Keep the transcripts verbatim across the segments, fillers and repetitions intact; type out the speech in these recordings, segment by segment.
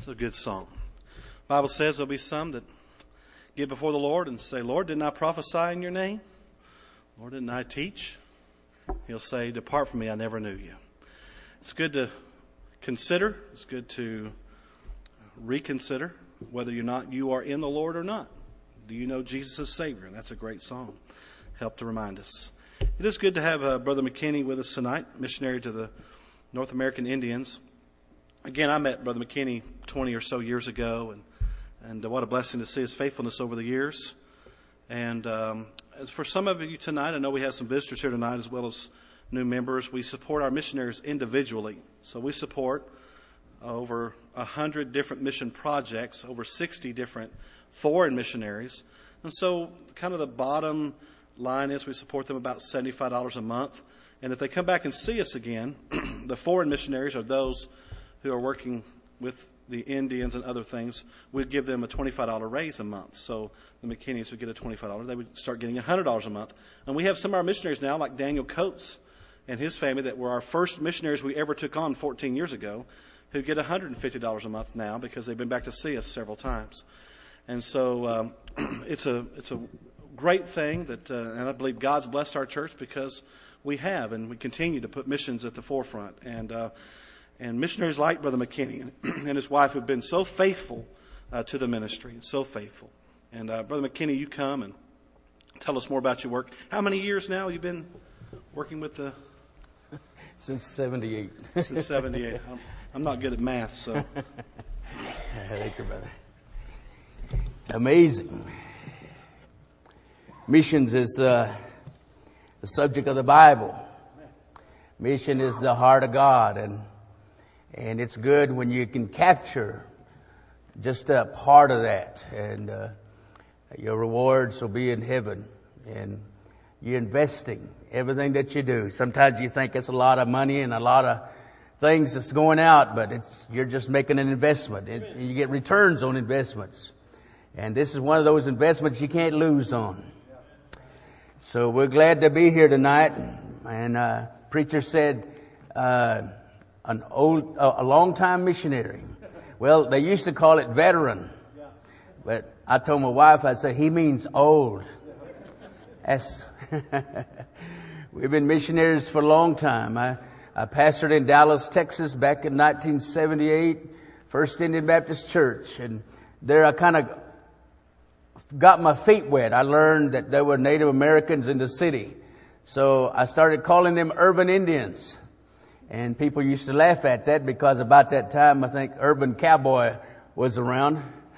It's a good song. The Bible says there'll be some that get before the Lord and say, Lord, didn't I prophesy in your name? Lord, didn't I teach? He'll say, depart from me, I never knew you. It's good to consider. It's good to reconsider whether or not you are in the Lord or not. Do you know Jesus as Savior? And that's a great song. Help to remind us. It is good to have uh, Brother McKinney with us tonight, missionary to the North American Indians. Again, I met Brother McKinney twenty or so years ago, and and what a blessing to see his faithfulness over the years. And um, as for some of you tonight, I know we have some visitors here tonight as well as new members. We support our missionaries individually. So we support over one hundred different mission projects, over sixty different foreign missionaries. And so kind of the bottom line is we support them about seventy-five dollars a month. And if they come back and see us again, the foreign missionaries are those who are working with the Indians and other things. We'd give them a twenty-five dollars raise a month. So the McKinneys would get a twenty-five dollars. They would start getting one hundred dollars a month. And we have some of our missionaries now, like Daniel Coates and his family, that were our first missionaries we ever took on fourteen years ago, who get one hundred fifty dollars a month now because they've been back to see us several times. And so um, it's a it's a great thing that, uh, and I believe God's blessed our church because we have, and we continue to put missions at the forefront. And uh, and missionaries like Brother McKinney and his wife have been so faithful uh, to the ministry, so faithful. And uh, Brother McKinney, you come and tell us more about your work. How many years now have you been working with the... Since seventy-eight. Since seventy-eight. I'm, I'm not good at math, so... Thank you, brother. Amazing. Missions is uh, the subject of the Bible. Mission is the heart of God, and and it's good when you can capture just a part of that, and uh, your rewards will be in heaven. And you're investing everything that you do. Sometimes you think it's a lot of money and a lot of things that's going out, but it's you're just making an investment, and you get returns on investments. And this is one of those investments you can't lose on. So we're glad to be here tonight. And uh, preacher said, uh, an old, uh, a long-time missionary. Well, they used to call it veteran. But I told my wife, I said, he means old. That's we've been missionaries for a long time. I, I pastored in Dallas, Texas back in nineteen seventy-eight, First Indian Baptist Church. And there I kind of got my feet wet. I learned that there were Native Americans in the city. So I started calling them urban Indians. And people used to laugh at that because about that time I think Urban Cowboy was around.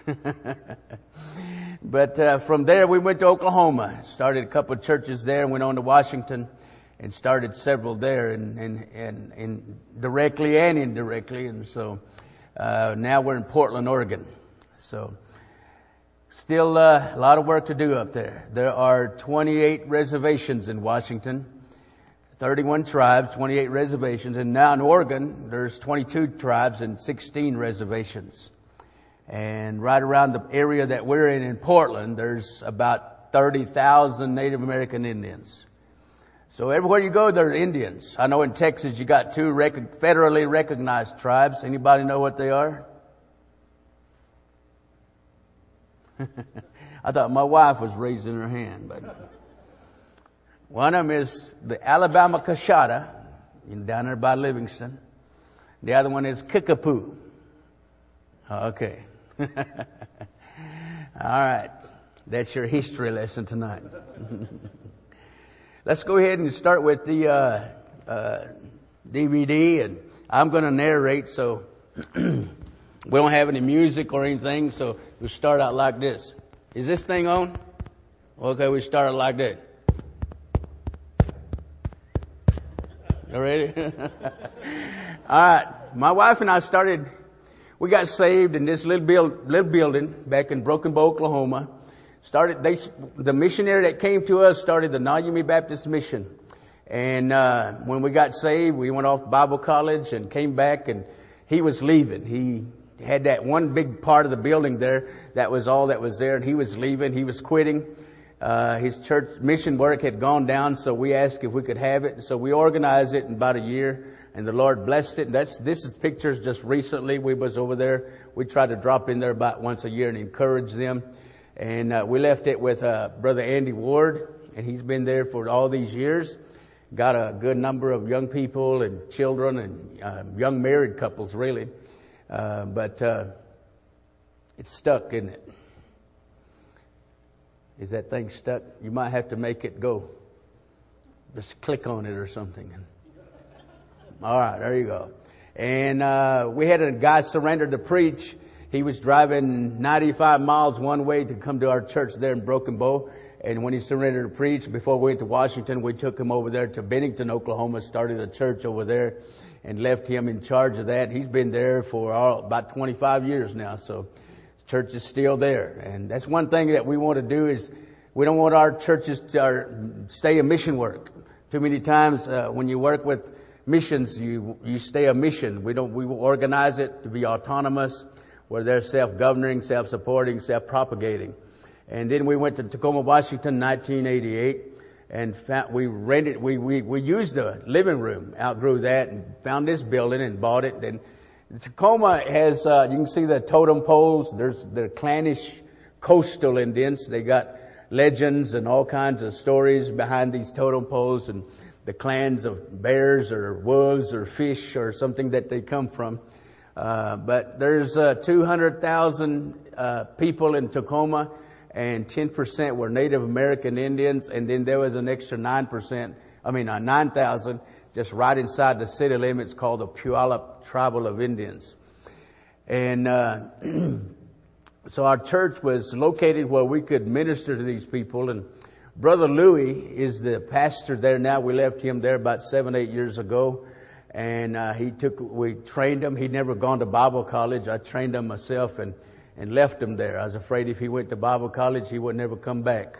But uh, from there we went to Oklahoma. Started a couple of churches there and went on to Washington and started several there, and, and, and, and directly and indirectly. And so uh, now we're in Portland, Oregon. So still uh, a lot of work to do up there. There are twenty-eight reservations in Washington, thirty-one tribes, twenty-eight reservations. And now in Oregon, there's twenty-two tribes and sixteen reservations. And right around the area that we're in in Portland, there's about thirty thousand Native American Indians. So everywhere you go, there are Indians. I know in Texas you got two rec- federally recognized tribes. Anybody know what they are? I thought my wife was raising her hand, but one of them is the Alabama Coshada, down there by Livingston. The other one is Kickapoo. Okay. All right. That's your history lesson tonight. Let's go ahead and start with the uh, uh, D V D, and I'm going to narrate, so we don't have any music or anything, so we'll start out like this. Is this thing on? Okay, we start out like that. You ready? All right. My wife and I started, we got saved in this little, build, little building back in Broken Bow, Oklahoma. Started, they, the missionary that came to us started the Naumee Baptist Mission. And, uh, when we got saved, we went off Bible college and came back, and he was leaving. He had that one big part of the building there. That was all that was there. And he was leaving. He was quitting. Uh, his church mission work had gone down. So we asked if we could have it. So we organized it in about a year. and the Lord blessed it. And that's, this is pictures just recently. We was over there. We try to drop in there about once a year and encourage them. And uh, we left it with uh, Brother Andy Ward, and he's been there for all these years. Got a good number of young people and children and uh, young married couples, really. Uh, but uh, it's stuck, isn't it? Is that thing stuck? You might have to make it go. Just click on it or something. All right, there you go. And uh, we had a guy surrender to preach. He was driving ninety-five miles one way to come to our church there in Broken Bow. And when he surrendered to preach, before we went to Washington, we took him over there to Bennington, Oklahoma, started a church over there, and left him in charge of that. He's been there for all, about twenty-five years now, so the church is still there. And that's one thing that we want to do is we don't want our churches to our, stay a mission work. Too many times uh, when you work with missions, you you stay a mission. We don't. We will organize it to be autonomous, where they're self-governing, self-supporting, self-propagating. And then we went to Tacoma, Washington, nineteen eighty-eight, and found, we rented, we, we, we used the living room, outgrew that, and found this building and bought it. And Tacoma has, uh, you can see the totem poles. There's the clannish coastal Indians. They got legends and all kinds of stories behind these totem poles, and the clans of bears or wolves or fish or something that they come from. Uh, but there's uh, two hundred thousand uh, people in Tacoma, and ten percent were Native American Indians, and then there was an extra nine percent, I mean uh, nine thousand just right inside the city limits called the Puyallup Tribal of Indians. And uh, so our church was located where we could minister to these people, and Brother Louis is the pastor there now. We left him there about seven, eight years ago. And uh, he took, we trained him. He'd never gone to Bible college. I trained him myself and, and left him there. I was afraid if he went to Bible college, he would never come back.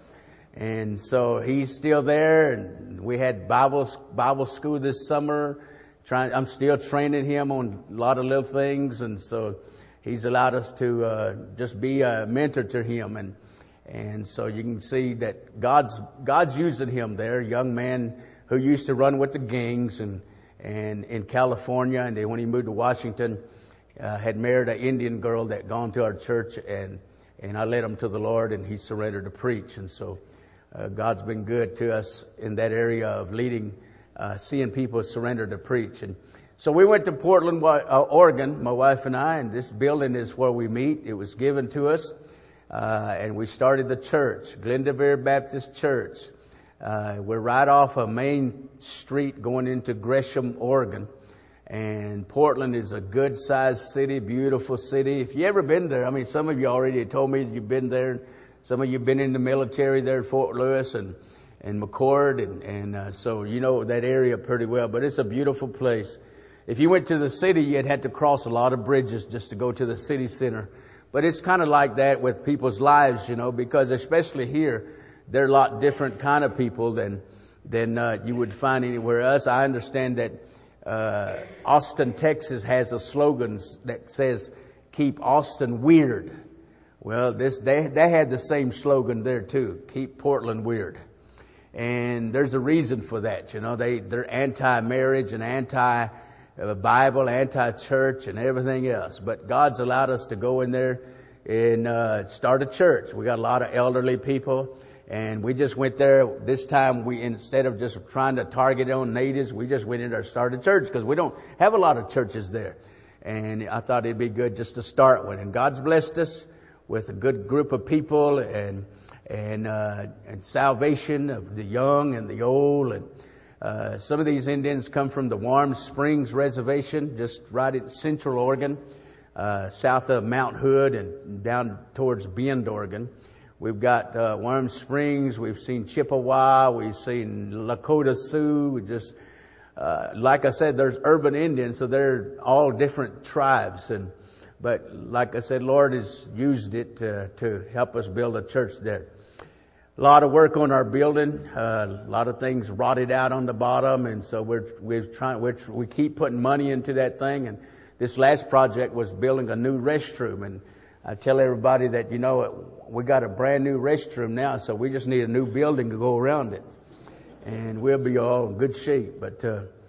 And so he's still there. And we had Bible Bible school this summer. Trying, I'm still training him on a lot of little things. And so he's allowed us to uh, just be a mentor to him. And and so you can see that God's God's using him there. A young man who used to run with the gangs and and in California, and then when he moved to Washington, uh, had married an Indian girl that gone to our church, and and I led him to the Lord, and he surrendered to preach. And so uh, God's been good to us in that area of leading, uh, seeing people surrender to preach. And so we went to Portland, uh, Oregon, my wife and I, and this building is where we meet. It was given to us, uh, and we started the church, Glendevere Baptist Church. Uh, we're right off a main street going into Gresham, Oregon. And Portland is a good sized city, beautiful city. If you ever been there, I mean, some of you already told me that you've been there. Some of you have been in the military there at Fort Lewis and, and McCord. And, and uh, so you know that area pretty well. But it's a beautiful place. If you went to the city, you'd have to cross a lot of bridges just to go to the city center. But it's kind of like that with people's lives, you know, because especially here, they're a lot different kind of people than than uh, you would find anywhere else. I understand that uh, Austin, Texas has a slogan that says, keep Austin weird. Well, this they they had the same slogan there too, keep Portland weird. And there's a reason for that. You know, they, they're anti-marriage and anti-Bible, anti-church and everything else. But God's allowed us to go in there and uh, start a church. We got a lot of elderly people. And we just went there. This time, we instead of just trying to target on natives, we just went in there and started a church because we don't have a lot of churches there. And I thought it'd be good just to start one. And God's blessed us with a good group of people and and uh, and salvation of the young and the old. And uh, some of these Indians come from the Warm Springs Reservation, just right in Central Oregon, uh, south of Mount Hood and down towards Bend, Oregon. We've got uh, Warm Springs. We've seen Chippewa. We've seen Lakota Sioux. We just, uh, like I said, there's urban Indians, so they're all different tribes. And but like I said, Lord has used it to, to help us build a church there. A lot of work on our building. Uh, a lot of things rotted out on the bottom, and so we're we're trying. We're, we keep putting money into that thing. And this last project was building a new restroom, and I tell everybody that, you know, we got a brand new restroom now, so we just need a new building to go around it. And we'll be all in good shape. But uh,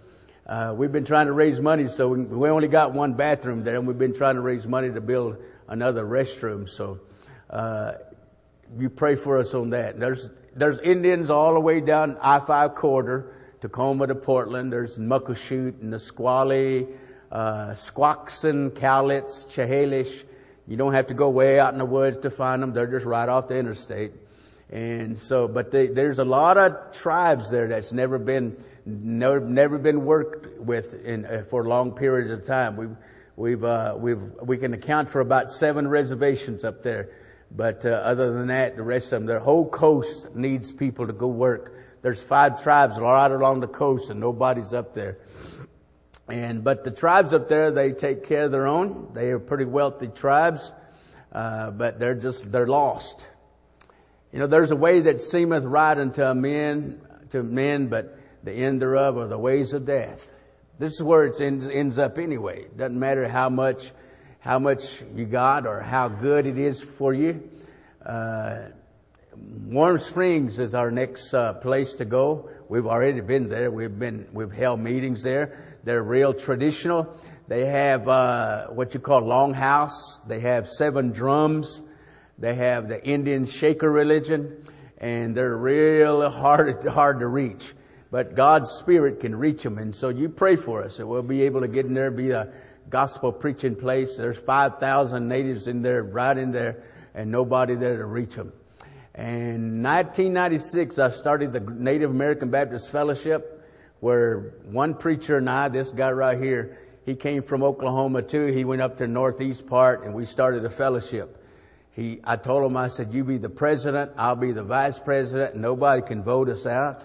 Uh, we've been trying to raise money, so we, we only got one bathroom there, and we've been trying to raise money to build another restroom. So, uh, you pray for us on that. There's, there's Indians all the way down I five corridor, Tacoma to Portland. There's Muckleshoot, Nisqually, uh, Squaxin, Cowlitz, Chehalis. You don't have to go way out in the woods to find them. They're just right off the interstate. And so, but they, there's a lot of tribes there that's never been, never, never been worked with in, uh, for long periods of time. We've, we've, uh, we've, we can account for about seven reservations up there. But, uh, other than that, the rest of them, their whole coast needs people to go work. There's five tribes right along the coast and nobody's up there. And, but the tribes up there, they take care of their own. They are pretty wealthy tribes. Uh, but they're just, they're lost. You know, there's a way that seemeth right unto men, to men, but the end thereof are the ways of death. This is where it ends, ends up anyway. It doesn't matter how much, how much you got or how good it is for you. Uh, Warm Springs is our next uh, place to go. We've already been there. We've been, we've held meetings there. They're real traditional. They have, uh, what you call longhouse. They have seven drums. They have the Indian shaker religion, and they're real hard, hard to reach. But God's Spirit can reach them, and so you pray for us that we'll be able to get in there, be a gospel preaching place. There's five thousand natives in there, right in there, and nobody there to reach them. And in nineteen ninety-six, I started the Native American Baptist Fellowship, where one preacher and I, this guy right here, he came from Oklahoma too. He went up to the northeast part, and we started a fellowship. He, I told him, I said, you be the president, I'll be the vice president. Nobody can vote us out.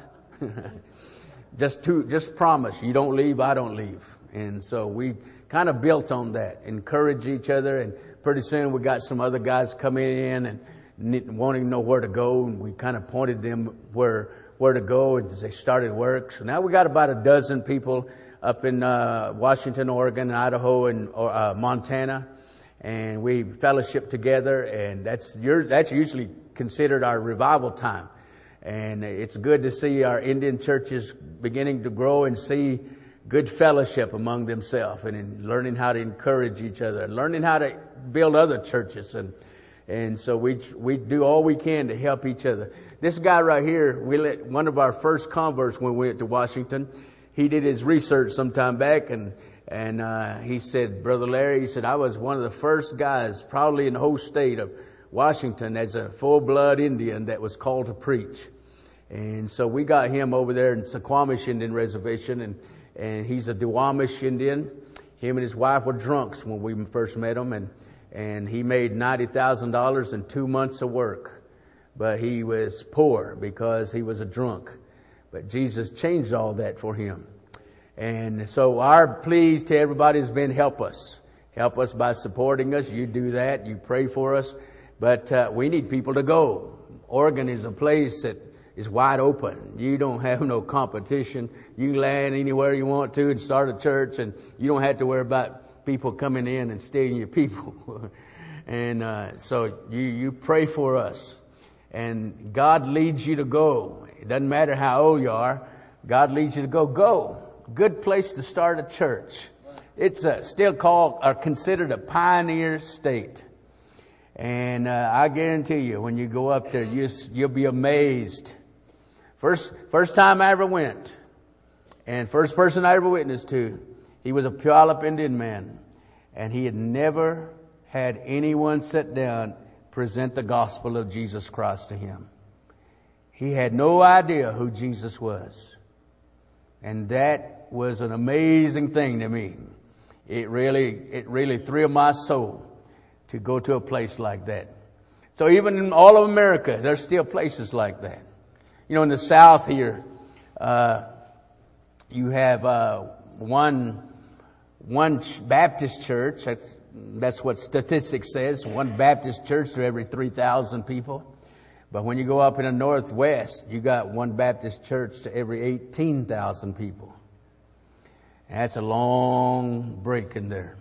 just to, just promise, you don't leave, I don't leave. And so we kind of built on that, encourage each other. And pretty soon we got some other guys coming in and wanting to know where to go. And we kind of pointed them where, where to go as they started work. So now we got about a dozen people up in, uh, Washington, Oregon, Idaho, and, uh, Montana. And we fellowship together, and that's your, that's usually considered our revival time. And it's good to see our Indian churches beginning to grow and see good fellowship among themselves, and in learning how to encourage each other and learning how to build other churches. And, and so we, we do all we can to help each other. This guy right here, we let one of our first converts when we went to Washington, he did his research some time back, and And, uh, he said, Brother Larry, he said, I was one of the first guys probably in the whole state of Washington as a full-blood Indian that was called to preach. And so we got him over there in Suquamish Indian Reservation, and, and he's a Duwamish Indian. Him and his wife were drunks when we first met him, and, and he made ninety thousand dollars in two months of work. But he was poor because he was a drunk. But Jesus changed all that for him. And so our pleas to everybody has been, help us. Help us by supporting us. You do that. You pray for us. But uh, we need people to go. Oregon is a place that is wide open. You don't have no competition. You can land anywhere you want to and start a church, and you don't have to worry about people coming in and stealing your people. and uh, so you, you pray for us. And God leads you to go. It doesn't matter how old you are. God leads you to go. Go. Good place to start a church. It's uh, still called or considered a pioneer state. And uh, I guarantee you, when you go up there, you, you'll be amazed. First, first time I ever went, and first person I ever witnessed to, he was a Puyallup Indian man. And he had never had anyone sit down, present the gospel of Jesus Christ to him. He had no idea who Jesus was. And that was an amazing thing to me. It really, it really thrilled my soul to go to a place like that. So even in all of America, there's still places like that. You know, in the South here, uh, you have, uh, one, one Baptist church. That's, that's what statistics says. One Baptist church to every three thousand people. But when you go up in the Northwest, you got one Baptist church to every eighteen thousand people. And that's a long break in there.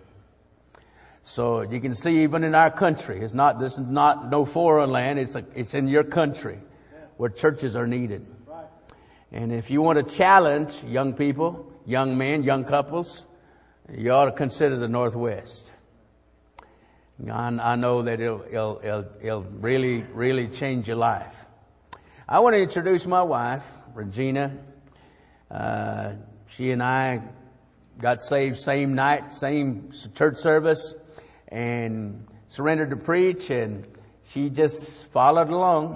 So you can see even in our country, it's not, this is not no foreign land. It's a, it's in your country where churches are needed. And if you want to challenge young people, young men, young couples, you ought to consider the Northwest. I, I know that it'll, it'll, it'll, it'll really, really change your life. I want to introduce my wife, Regina. Uh, she and I got saved same night, same church service, and surrendered to preach, and she just followed along.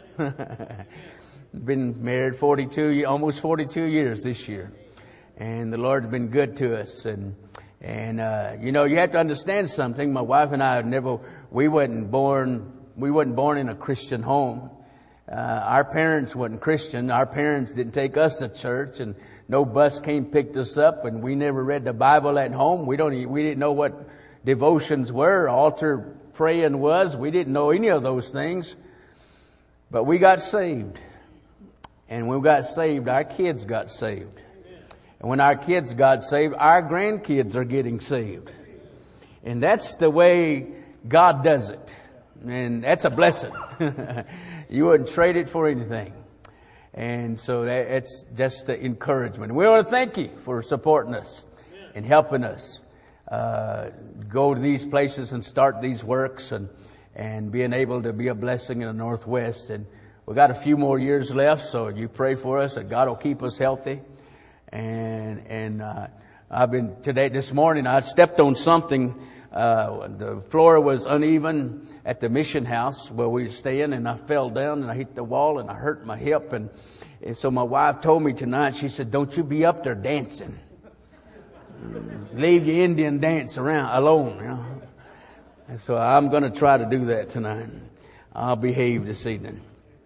Been married forty-two, almost forty-two years this year, and the Lord's been good to us. And and uh, you know, you have to understand something. My wife and I had never, we wasn't born, we wasn't born in a Christian home. Uh, our parents wasn't Christian. Our parents didn't take us to church, and no bus came picked us up, and we never read the Bible at home. We don't, even, we didn't know what devotions were, altar praying was. We didn't know any of those things. But we got saved. And when we got saved, our kids got saved. And when our kids got saved, our grandkids are getting saved. And that's the way God does it. And that's a blessing. You wouldn't trade it for anything. And so that, it's just an encouragement. We want to thank you for supporting us and helping us uh, go to these places and start these works and, and being able to be a blessing in the Northwest. And we've got a few more years left, so you pray for us that God will keep us healthy. And and uh, I've been, today, this morning, I stepped on something. Uh, the floor was uneven at the mission house where we were staying, and I fell down and I hit the wall and I hurt my hip. And, and so my wife told me tonight, she said, don't you be up there dancing. Leave your Indian dance around alone, you know. And so I'm going to try to do that tonight. I'll behave this evening.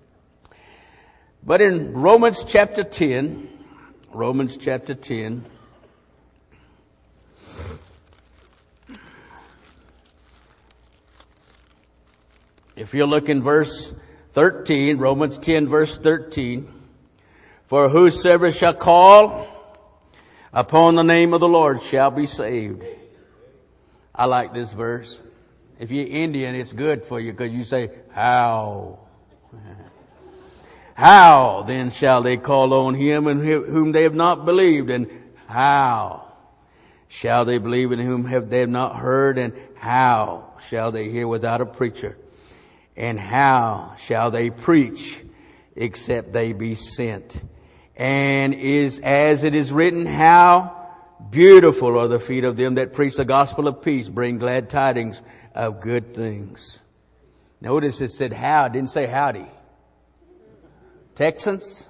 But in Romans chapter ten, Romans chapter ten, if you look in verse thirteen, Romans ten verse thirteen, for whosoever shall call upon the name of the Lord shall be saved. I like this verse. If you're Indian, it's good for you because you say, how? How then shall they call on him in whom they have not believed? And how shall they believe in whom have they have not heard? And how shall they hear without a preacher? And how shall they preach except they be sent? And is as it is written, how beautiful are the feet of them that preach the gospel of peace, bring glad tidings of good things. Notice it said how, it didn't say howdy. Texans?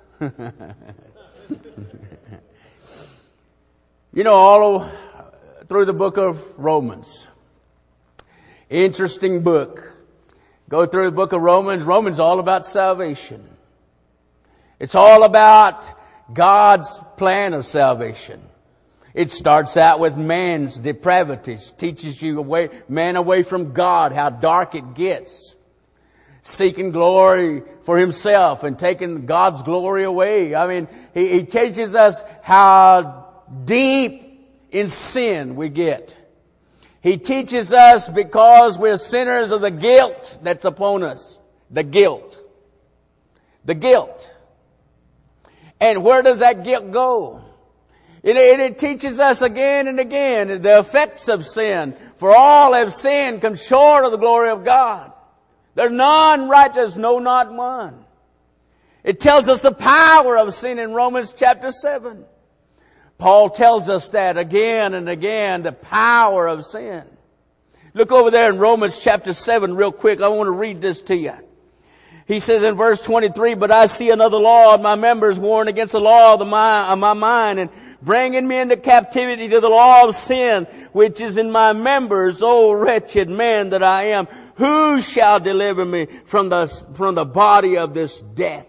You know, all through the book of Romans. Interesting book. Go through the book of Romans. Romans is all about salvation. It's all about God's plan of salvation. It starts out with man's depravities. Teaches you away, man away from God, how dark it gets. Seeking glory for himself and taking God's glory away. I mean, he, he teaches us how deep in sin we get. He teaches us because we're sinners of the guilt that's upon us. The guilt. The guilt. And where does that guilt go? It, it, it teaches us again and again the effects of sin. For all have sinned, come short of the glory of God. There's none righteous, no, not one. It tells us the power of sin in Romans chapter seven. Paul tells us that again and again, the power of sin. Look over there in Romans chapter seven real quick. I want to read this to you. He says in verse twenty-three, but I see another law of my members warring against the law of, the mind, of my mind and bringing me into captivity to the law of sin, which is in my members. O wretched man that I am, who shall deliver me from the, from the body of this death?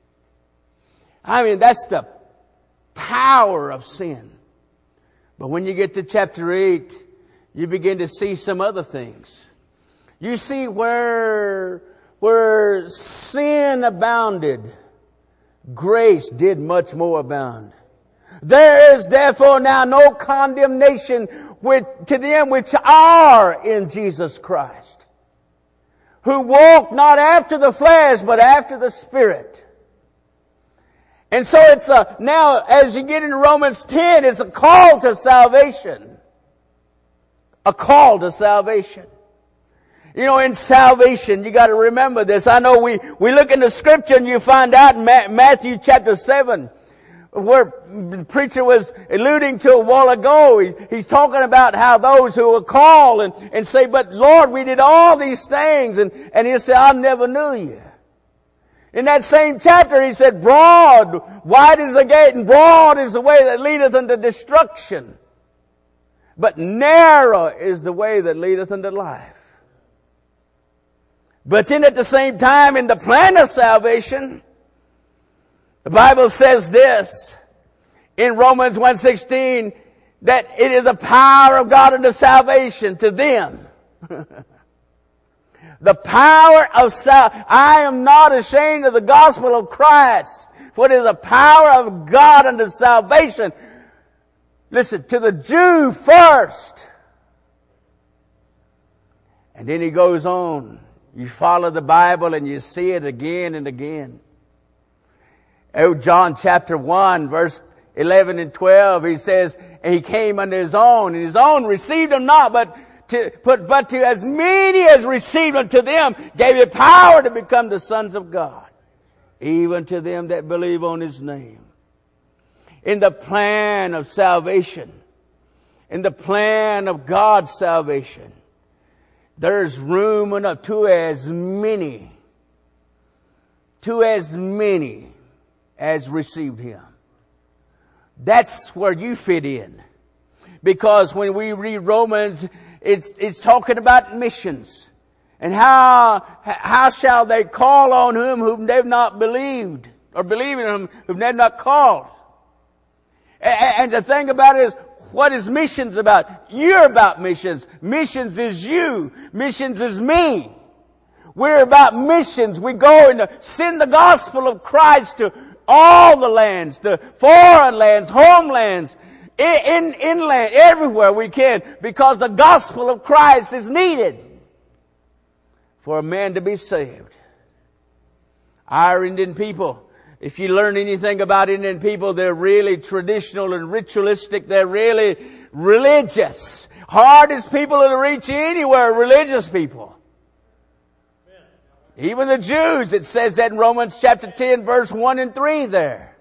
I mean, that's the power of sin. But when you get to chapter eight, you begin to see some other things. You see where, where sin abounded, grace did much more abound. There is therefore now no condemnation with, to them which are in Jesus Christ, who walk not after the flesh, but after the Spirit. And so it's a, now as you get into Romans ten, it's a call to salvation. A call to salvation. You know, in salvation, you got to remember this. I know we, we look in the scripture and you find out in Matthew chapter seven, where the preacher was alluding to a while ago. He, he's talking about how those who will call and, and say, but Lord, we did all these things. And, and he'll say, I never knew you. In that same chapter, he said, broad, wide is the gate and broad is the way that leadeth unto destruction. But narrow is the way that leadeth unto life. But then at the same time, in the plan of salvation, the Bible says this in Romans one sixteen, that it is the power of God unto salvation to them. The power of salvation. I am not ashamed of the gospel of Christ, for it is the power of God unto salvation. Listen, to the Jew first. And then he goes on. You follow the Bible and you see it again and again. Oh, John chapter one, verse eleven and twelve, he says, and he came unto his own, and his own received him not, but to, but, but to as many as received him, to them gave he power to become the sons of God, even to them that believe on his name. In the plan of salvation, in the plan of God's salvation, there's room enough to as many, to as many as received him. That's where you fit in. Because when we read Romans, it's, it's talking about missions. And how, how shall they call on whom whom they've not believed? Or believe in whom whom they've not called? And, and the thing about it is, what is missions about? You're about missions. Missions is you. Missions is me. We're about missions. We go and send the gospel of Christ to all the lands, to foreign lands, homelands, in, inland, everywhere we can, because the gospel of Christ is needed for a man to be saved. Our Indian people, if you learn anything about Indian people, they're really traditional and ritualistic. They're really religious. Hardest people to reach anywhere, religious people. Even the Jews, it says that in Romans chapter ten, verse one and three there.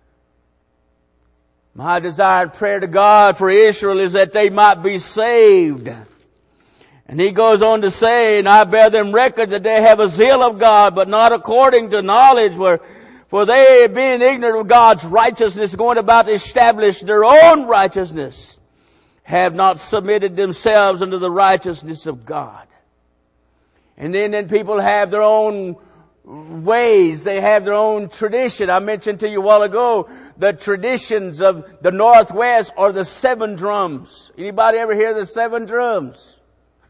My desire and prayer to God for Israel is that they might be saved. And he goes on to say, and I bear them record that they have a zeal of God, but not according to knowledge, where for they, being ignorant of God's righteousness, going about to establish their own righteousness, have not submitted themselves unto the righteousness of God. And then, then people have their own ways. They have their own tradition. I mentioned to you a while ago, the traditions of the Northwest are the seven drums. Anybody ever hear the seven drums?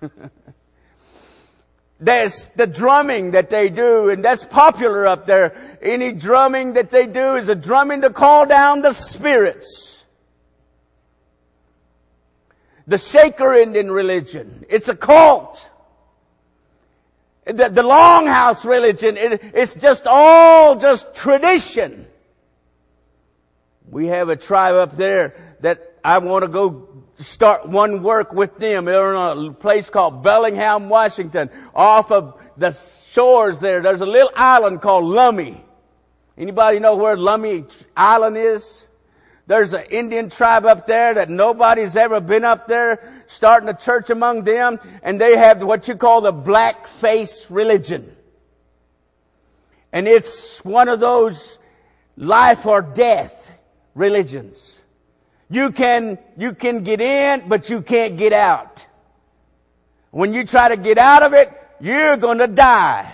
There's the drumming that they do, and that's popular up there. Any drumming that they do is a drumming to call down the spirits. The Shaker Indian religion, it's a cult. The, the Longhouse religion, it, it's just all just tradition. We have a tribe up there that I want to go start one work with them. They're in a place called Bellingham, Washington. Off of the shores there, there's a little island called Lummi. Anybody know where Lummi Island is? There's an Indian tribe up there that nobody's ever been up there, starting a church among them, and they have what you call the black face religion. And it's one of those life or death religions. You can, you can get in, but you can't get out. When you try to get out of it, you're going to die.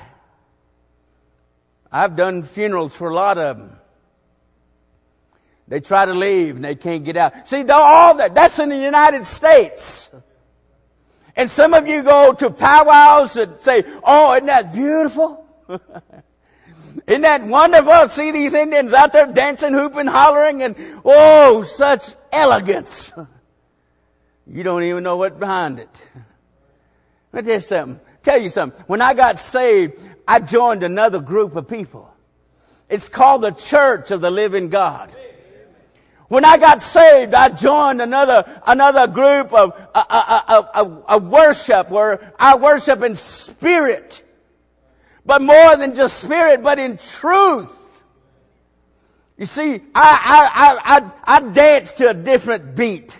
I've done funerals for a lot of them. They try to leave and they can't get out. See, all that, that's in the United States. And some of you go to powwows and say, oh, isn't that beautiful? Isn't that wonderful? See these Indians out there dancing, hooping, hollering, and oh, such elegance. You don't even know what's behind it. Let me tell you something. Tell you something. When I got saved, I joined another group of people. It's called the Church of the Living God. When I got saved, I joined another another group of uh, uh, uh, uh, uh, worship where I worship in spirit, but more than just spirit, but in truth. You see, I I I I, I dance to a different beat.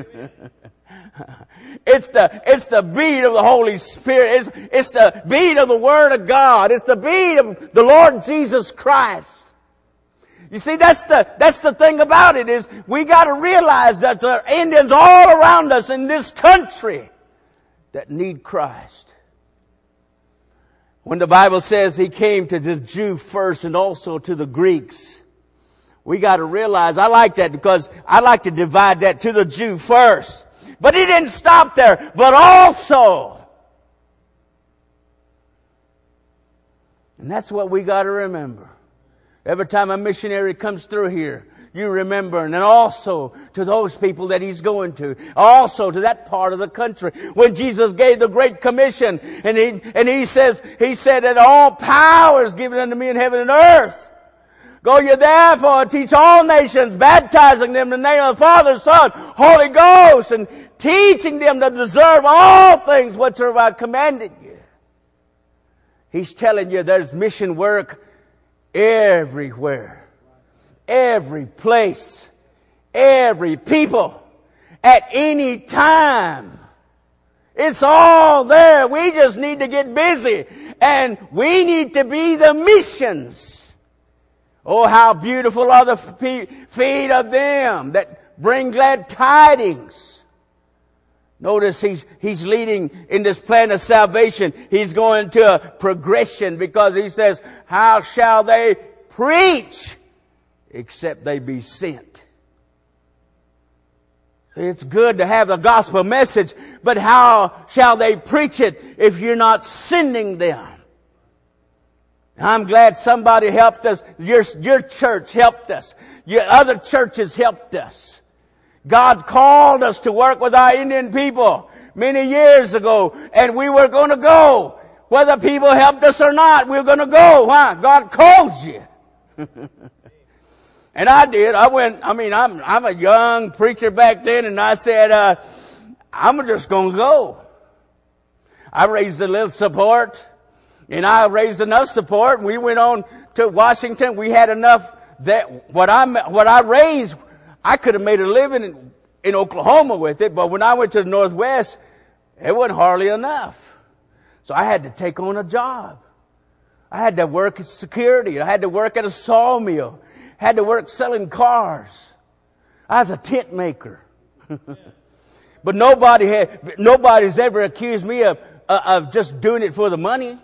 It's the, it's the beat of the Holy Spirit. It's, it's the beat of the Word of God. It's the beat of the Lord Jesus Christ. You see, that's the, that's the thing about it is we gotta realize that there are Indians all around us in this country that need Christ. When the Bible says He came to the Jew first and also to the Greeks, we gotta realize, I like that because I like to divide that to the Jew first. But He didn't stop there, but also. And that's what we got to remember. Every time a missionary comes through here, you remember, and then also to those people that he's going to, also to that part of the country. When Jesus gave the Great Commission, and he, and he says, he said that all power is given unto me in heaven and earth. Go ye therefore and teach all nations, baptizing them in the name of the Father, Son, Holy Ghost, and teaching them to deserve all things whatsoever I commanded you. He's telling you there's mission work everywhere. Every place. Every people. At any time. It's all there. We just need to get busy. And we need to be the missions. Oh, how beautiful are the feet of them that bring glad tidings. Notice he's, he's leading in this plan of salvation. He's going to a progression because he says, how shall they preach except they be sent? It's good to have the gospel message, but how shall they preach it if you're not sending them? I'm glad somebody helped us. Your, your church helped us. Your other churches helped us. God called us to work with our Indian people many years ago, and we were going to go. Whether people helped us or not, we were going to go. Why? God called you. And I did. I went, I mean, I'm, I'm a young preacher back then, and I said, uh, I'm just going to go. I raised a little support, and I raised enough support, and we went on to Washington. We had enough that what I, what I raised, I could have made a living in, in Oklahoma with it, but when I went to the Northwest, it wasn't hardly enough. So I had to take on a job. I had to work at security. I had to work at a sawmill. I had to work selling cars. I was a tent maker. But nobody had, nobody's ever accused me of, uh, of just doing it for the money.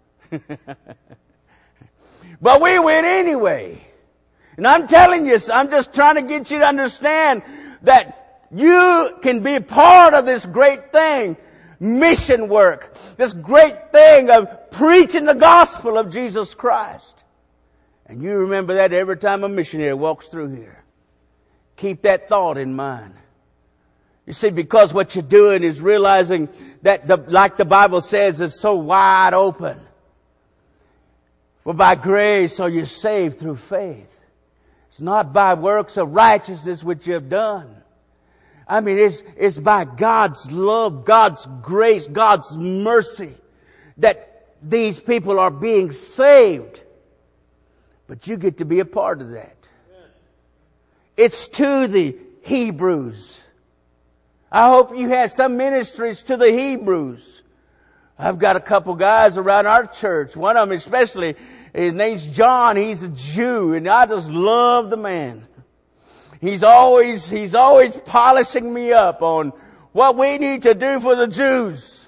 But we went anyway. And I'm telling you, I'm just trying to get you to understand that you can be part of this great thing, mission work, this great thing of preaching the gospel of Jesus Christ. And you remember that every time a missionary walks through here. Keep that thought in mind. You see, because what you're doing is realizing that, the, like the Bible says, is so wide open. For by grace are you saved through faith. It's not by works of righteousness which you have done. I mean, it's, it's by God's love, God's grace, God's mercy that these people are being saved. But you get to be a part of that. It's to the Hebrews. I hope you have some ministries to the Hebrews. I've got a couple guys around our church. One of them especially, his name's John. He's a Jew, and I just love the man. He's always, he's always polishing me up on what we need to do for the Jews.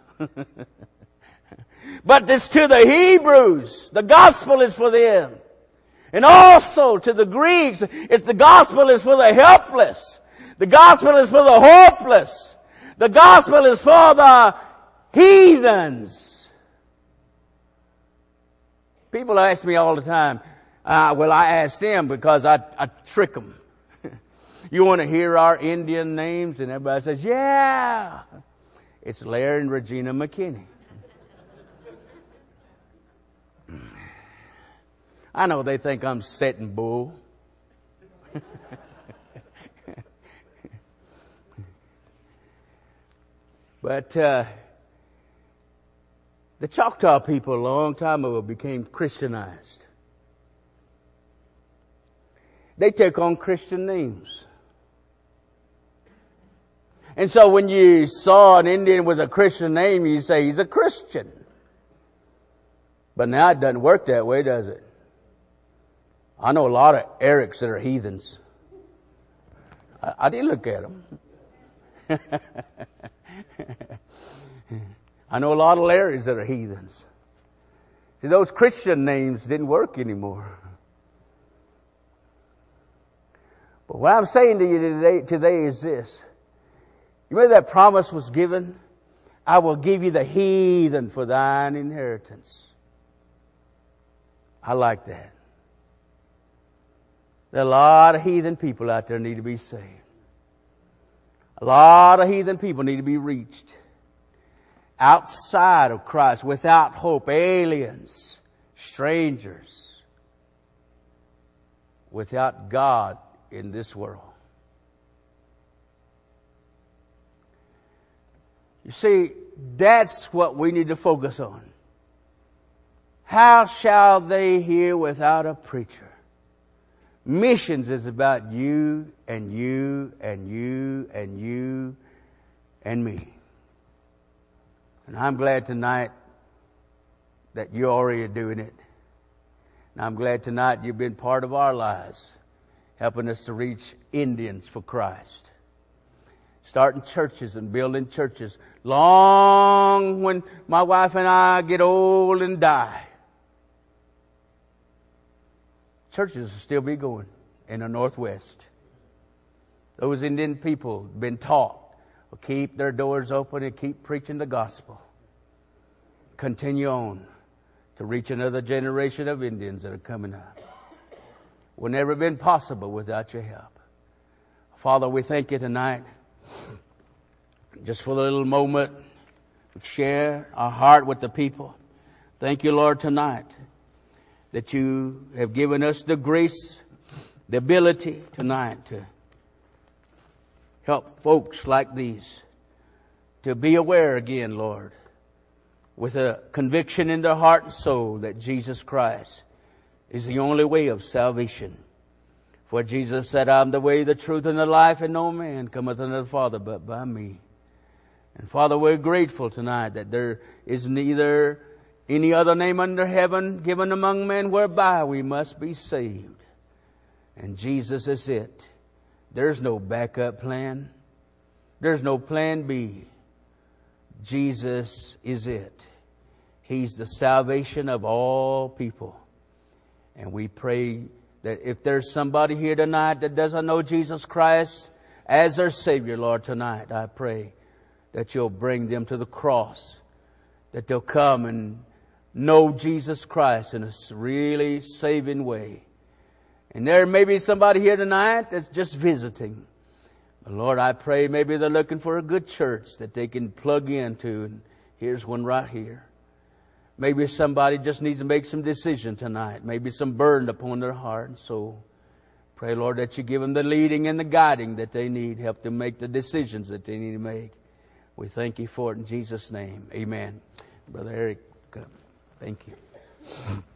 But it's to the Hebrews. The gospel is for them. And also to the Greeks, it's the gospel is for the helpless. The gospel is for the hopeless. The gospel is for the heathens. People ask me all the time. Uh, well, I ask them because I, I trick them. You want to hear our Indian names? And everybody says, yeah. It's Larry and Regina McKinney. I know they think I'm setting bull. But uh, the Choctaw people a long time ago became Christianized. They took on Christian names. And so when you saw an Indian with a Christian name, you say he's a Christian. But now it doesn't work that way, does it? I know a lot of Erics that are heathens. I, I did look at them. I know a lot of Larrys that are heathens. See, those Christian names didn't work anymore. But what I'm saying to you today, today is this. You remember that promise was given? I will give you the heathen for thine inheritance. I like that. There are a lot of heathen people out there need to be saved. A lot of heathen people need to be reached. Outside of Christ, without hope, aliens, strangers, without God in this world. You see, that's what we need to focus on. How shall they hear without a preacher? Missions is about you and you and you and you and me. And I'm glad tonight that you're already doing it. And I'm glad tonight you've been part of our lives, helping us to reach Indians for Christ. Starting churches and building churches long when my wife and I get old and die. Churches will still be going in the Northwest. Those Indian people have been taught will keep their doors open and keep preaching the gospel. Continue on to reach another generation of Indians that are coming up. Would never have been possible without your help. Father, we thank you tonight. Just for the little moment, we share our heart with the people. Thank you, Lord, tonight that you have given us the grace, the ability tonight to help folks like these to be aware again, Lord, with a conviction in their heart and soul that Jesus Christ is the only way of salvation. For Jesus said, I am the way, the truth, and the life, and no man cometh unto the Father but by me. And Father, we're grateful tonight that there is neither any other name under heaven given among men whereby we must be saved. And Jesus is it. There's no backup plan. There's no plan B. Jesus is it. He's the salvation of all people. And we pray that if there's somebody here tonight that doesn't know Jesus Christ as their Savior, Lord, tonight, I pray that you'll bring them to the cross, that they'll come and know Jesus Christ in a really saving way. And there may be somebody here tonight that's just visiting. But Lord, I pray maybe they're looking for a good church that they can plug into. And here's one right here. Maybe somebody just needs to make some decision tonight. Maybe some burden upon their heart and soul. Pray, Lord, that you give them the leading and the guiding that they need. Help them make the decisions that they need to make. We thank you for it in Jesus' name. Amen. Brother Eric, come. Thank you.